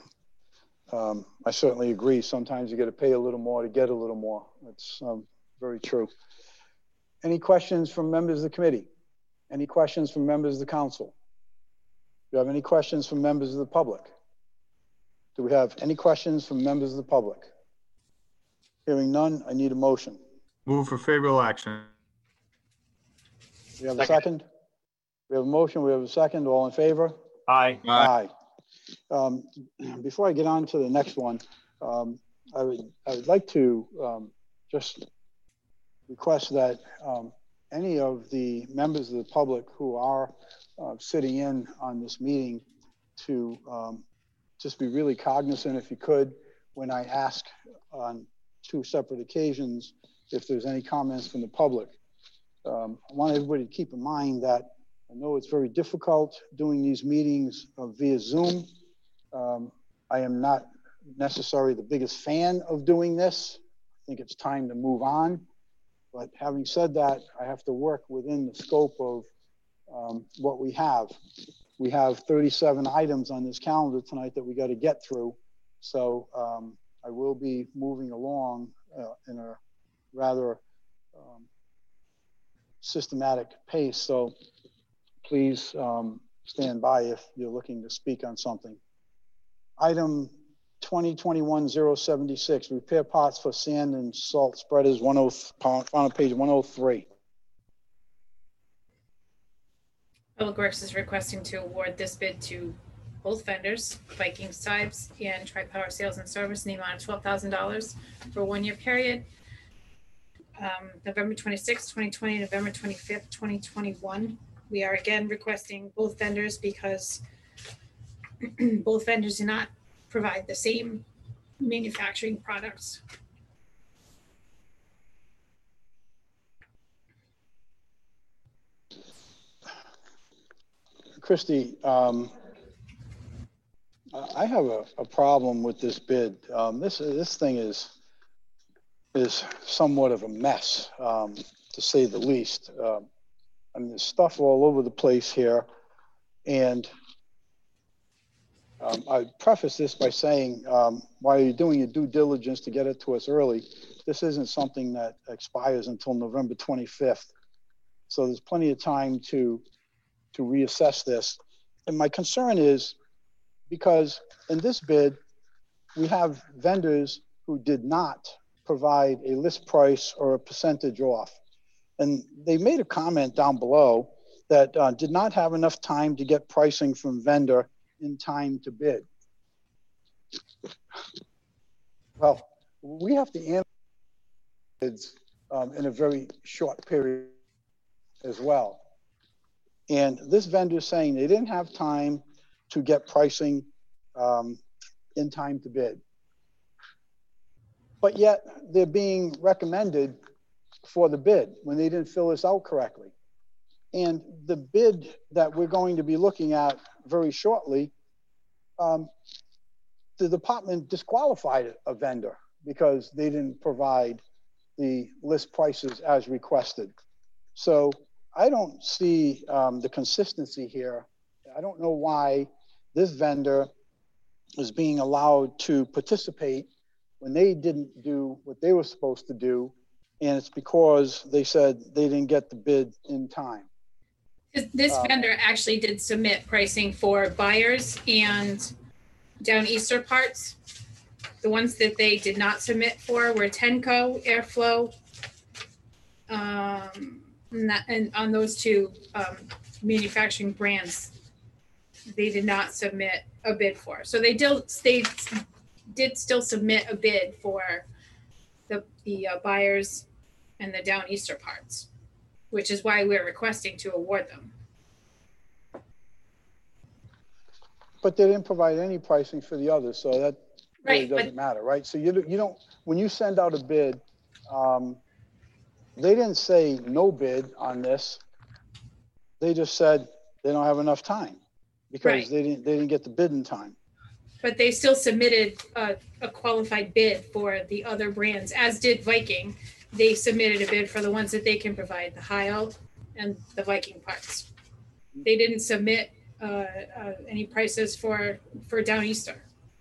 I certainly agree. Sometimes you got to pay a little more to get a little more. That's very true. Any questions from members of the committee? Any questions from members of the council? Do you have any questions from members of the public? Do we have any questions from members of the public? Hearing none, I need a motion.
Move for favorable action.
We have a second? We have a motion, we have a second. All in favor?
Aye.
Aye. Before I get on to the next one, I would like to just request that any of the members of the public who are sitting in on this meeting to just be really cognizant, if you could, when I ask on 2 separate occasions if there's any comments from the public. I want everybody to keep in mind that I know it's very difficult doing these meetings via Zoom. I am not necessarily the biggest fan of doing this. I think it's time to move on. But having said that, I have to work within the scope of what we have. We have 37 items on this calendar tonight that we got to get through. So I will be moving along in a rather systematic pace. So please stand by if you're looking to speak on something. Item 2021-076, repair parts for sand and salt spreaders, found on page 103.
Public Works is requesting to award this bid to both vendors, Viking Sibes and Tri-Power Sales and Service, in the amount of $12,000 for a 1 year period. November 26th, 2020, November 25th, 2021. We are again requesting both vendors because both vendors do not provide the same manufacturing products.
Christy, I have a problem with this bid. This thing is somewhat of a mess, to say the least. I mean, there's stuff all over the place here, and I preface this by saying, while you're doing your due diligence to get it to us early, this isn't something that expires until November 25th. So there's plenty of time to reassess this. And my concern is because in this bid, we have vendors who did not provide a list price or a percentage off. And they made a comment down below that did not have enough time to get pricing from vendor in time to bid. Well, we have to answer bids in a very short period as well. And this vendor is saying they didn't have time to get pricing in time to bid. But yet they're being recommended for the bid when they didn't fill this out correctly. And the bid that we're going to be looking at very shortly, the department disqualified a vendor because they didn't provide the list prices as requested. So I don't see the consistency here. I don't know why this vendor is being allowed to participate when they didn't do what they were supposed to do. And it's because they said they didn't get the bid in time.
This vendor actually did submit pricing for buyers and Downeaster parts. The ones that they did not submit for were Tenco, Airflow, and on those two manufacturing brands, they did not submit a bid for. So they did still submit a bid for the buyers and the Downeaster parts, which is why we're requesting to award them.
But they didn't provide any pricing for the others, so that really
Right,
doesn't matter, right? So you don't, when you send out a bid, they didn't say no bid on this. They just said they don't have enough time because
Right.
they didn't get the bid in time.
But they still submitted a qualified bid for the other brands, as did Viking. They submitted a bid for the ones that they can provide, the Heil and the Viking parts. They didn't submit any prices for Downeaster.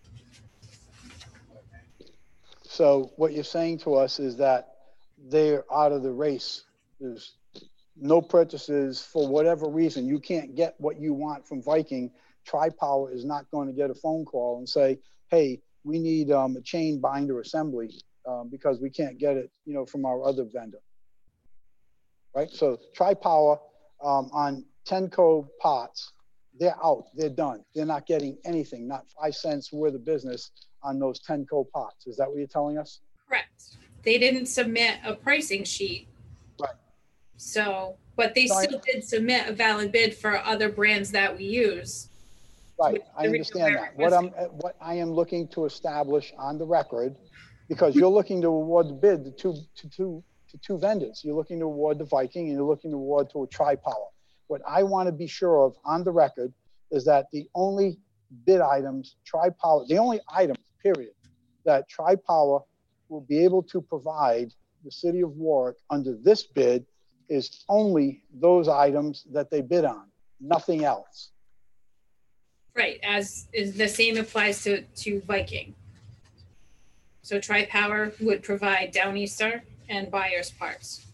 So what you're saying to us is that they're out of the race. There's no purchases for whatever reason. You can't get what you want from Viking. Tri-Power is not going to get a phone call and say, hey, we need a chain binder assembly because we can't get it, from our other vendor. Right? So Tri-Power on Tenco pots, they're out, they're done. They're not getting anything, not 5 cents worth of business on those Tenco pots. Is that what you're telling us?
Correct. They didn't submit a pricing sheet.
Right.
So, but they still did submit a valid bid for other brands that we use.
Right, I understand that. What I am looking to establish on the record, because you're looking to award the bid to two vendors. You're looking to award the Viking and you're looking to award to a Tri-Power. What I want to be sure of on the record is that the only bid items, Tri-Power, the only items, period, that Tri-Power will be able to provide the city of Warwick under this bid is only those items that they bid on, nothing else.
Right, as is the same applies to Viking. So Tri-Power would provide Downeaster and buyer's parts.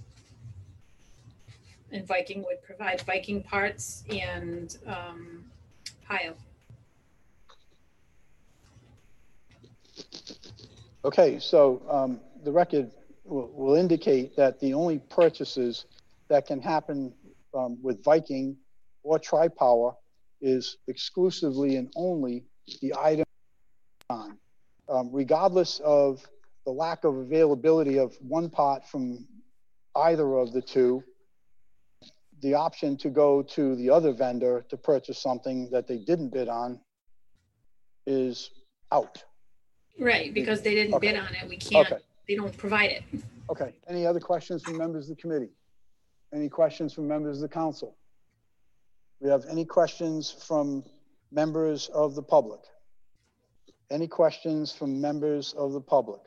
And Viking would provide Viking parts and Heil.
Okay, so the record will indicate that the only purchases that can happen with Viking or Tri-Power is exclusively and only the item on. Regardless of the lack of availability of one part from either of the two, the option to go to the other vendor to purchase something that they didn't bid on is out.
Right, because they didn't bid on it. We can't, they don't provide it.
Okay, any other questions from members of the committee? Any questions from members of the council? We have any questions from members of the public? Any questions from members of the public?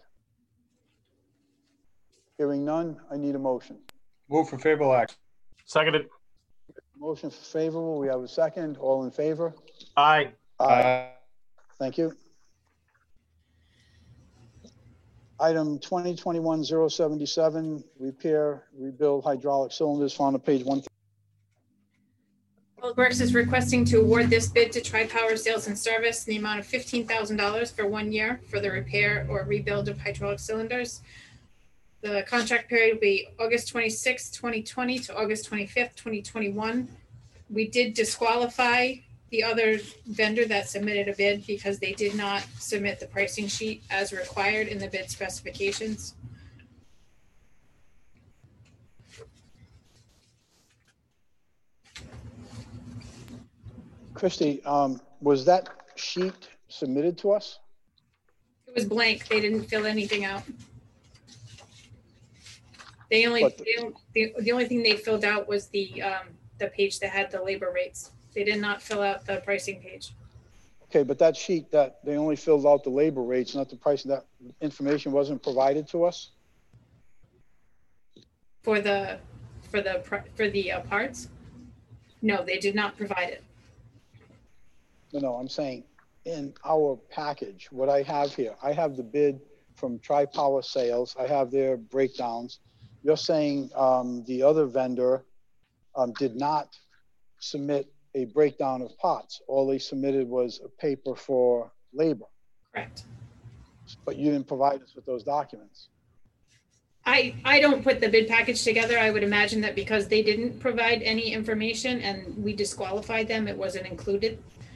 Hearing none, I need a motion.
Move for favorable action.
Seconded.
Motion for favorable. We have a second. All in favor?
Aye.
Aye. Thank you. Item 2021-077, repair, rebuild hydraulic cylinders found on page 1.
Public Works is requesting to award this bid to Tri-Power Sales and Service in the amount of $15,000 for 1 year for the repair or rebuild of hydraulic cylinders. The contract period will be August 26, 2020 to August 25th, 2021. We did disqualify the other vendor that submitted a bid because they did not submit the pricing sheet as required in the bid specifications.
Christy, was that sheet submitted to us?
It was blank. They didn't fill anything out. The only thing they filled out was the page that had the labor rates. They did not fill out the pricing page.
Okay, but that sheet that they only filled out the labor rates, not the price, that information wasn't provided to us?
For the parts? No, they did not provide it.
No, I'm saying in our package, what I have here, I have the bid from Tri-Power Sales. I have their breakdowns. You're saying the other vendor did not submit a breakdown of parts. All they submitted was a paper for labor.
Correct.
But you didn't provide us with those documents.
I don't put the bid package together. I would imagine that because they didn't provide any information and we disqualified them, it wasn't included.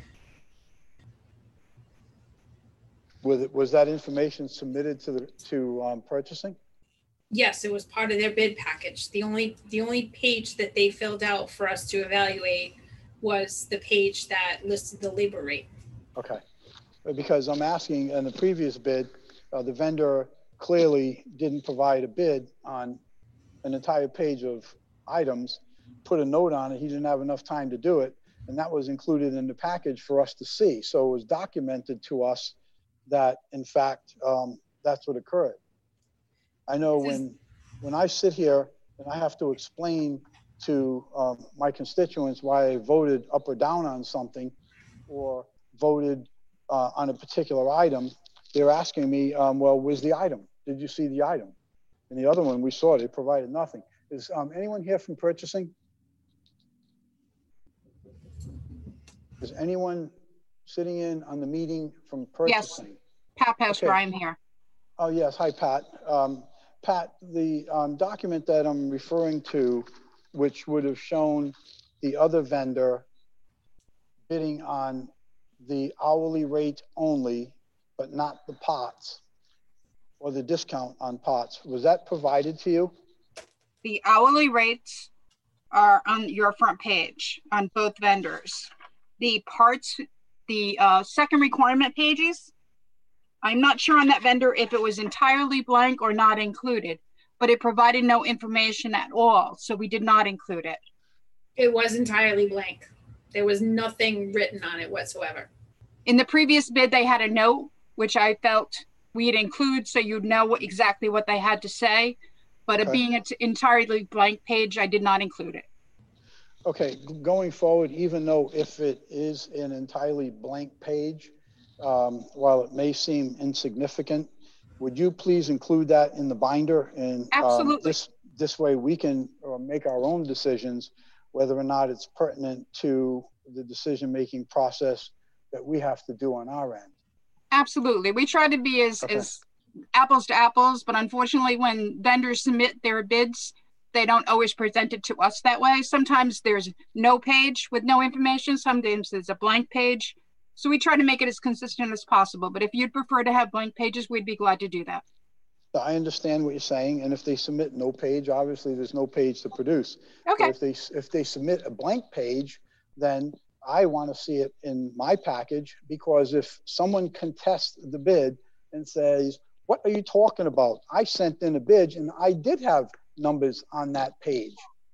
Was that information submitted to purchasing?
Yes, it was part of their bid package. The only page that they filled out for us to evaluate was the page that listed the labor rate.
Okay, because I'm asking in the previous bid, the vendor clearly didn't provide a bid on an entire page of items, put a note on it. He didn't have enough time to do it. And that was included in the package for us to see. So it was documented to us that in fact, that's what occurred. I know when I sit here and I have to explain to my constituents why I voted up or down on something or voted on a particular item, they're asking me, well, where's the item? Did you see the item? And the other one we saw, they provided nothing. Is anyone here from purchasing? Is anyone sitting in on the meeting from purchasing?
Yes, Pat Pastor,
Okay.
I'm here.
Oh, yes. Hi, Pat. Pat, the document that I'm referring to, which would have shown the other vendor bidding on the hourly rate only, but not the pots or the discount on pots, was that provided to you?
The hourly rates are on your front page on both vendors. The parts, the second requirement pages, I'm not sure on that vendor if it was entirely blank or not included, but it provided no information at all, so we did not include it.
It was entirely blank. There was nothing written on it whatsoever.
In the previous bid, they had a note, which I felt we'd include so you'd know exactly what they had to say, but it being an entirely blank page, I did not include it.
Okay, going forward, even though if it is an entirely blank page, while it may seem insignificant, would you please include that in the binder? And
absolutely.
This way we can make our own decisions whether or not it's pertinent to the decision-making process that we have to do on our end.
Absolutely. We try to be as apples to apples, but unfortunately when vendors submit their bids, they don't always present it to us that way. Sometimes there's no page with no information. Sometimes there's a blank page. So we try to make it as consistent as possible. But if you'd prefer to have blank pages, we'd be glad to do that.
I understand what you're saying. And if they submit no page, obviously there's no page to produce.
Okay.
But if they submit a blank page, then I want to see it in my package, because if someone contests the bid and says, what are you talking about? I sent in a bid and I did have numbers on that page.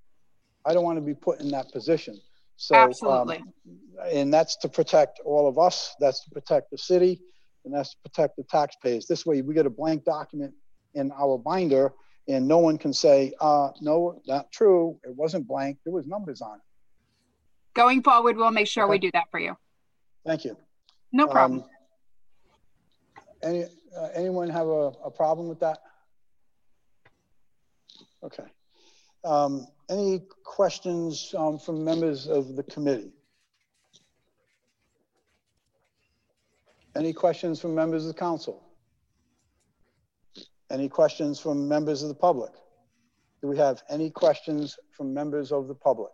I don't want to be put in that position. So,
absolutely.
And that's to protect all of us. That's to protect the city, and that's to protect the taxpayers. This way we get a blank document in our binder and no one can say, no, not true. It wasn't blank. There was numbers on it.
Going forward, we'll make sure we do that for you.
Thank you.
No problem.
Anyone have a problem with that? Okay. Any questions from members of the committee? Any questions from members of the council? Any questions from members of the public? Do we have any questions from members of the public?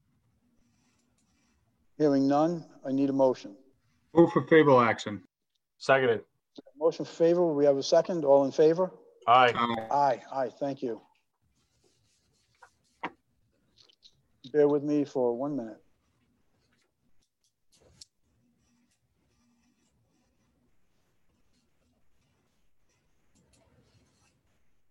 Hearing none, I need a motion.
Move for favorable action.
Seconded.
Motion for favor. We have a second. All in favor?
Aye.
Aye. Thank you. Bear with me for 1 minute.